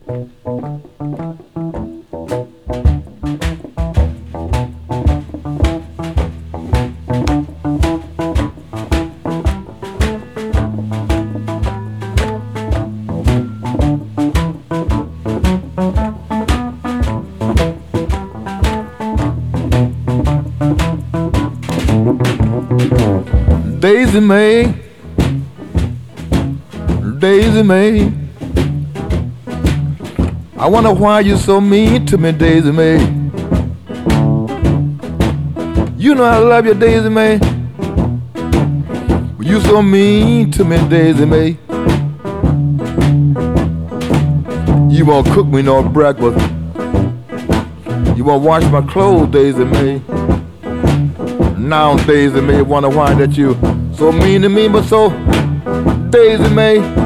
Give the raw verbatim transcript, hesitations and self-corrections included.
Daisy Mae, Daisy Mae, I wonder why you so mean to me, Daisy Mae. You know I love you, Daisy Mae, but you so mean to me, Daisy Mae. You won't cook me no breakfast, you won't wash my clothes, Daisy Mae. Now Daisy Mae, wonder why that you so mean to me, but so Daisy Mae.